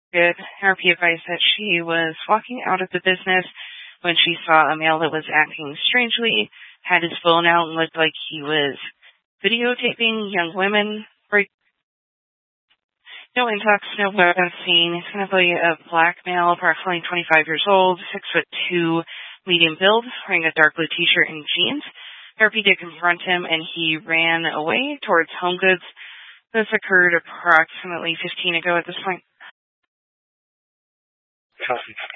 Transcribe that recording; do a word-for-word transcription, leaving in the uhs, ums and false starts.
Good. R P advised that she was walking out of the business when she saw a male that was acting strangely, had his phone out and looked like he was videotaping young women. Right. No intox, no weapons seen. Simply a black male, approximately twenty-five years old, six foot two, medium build, wearing a dark blue t-shirt and jeans. R P did confront him, and he ran away towards Home Goods. This occurred approximately fifteen ago at this point. Copy.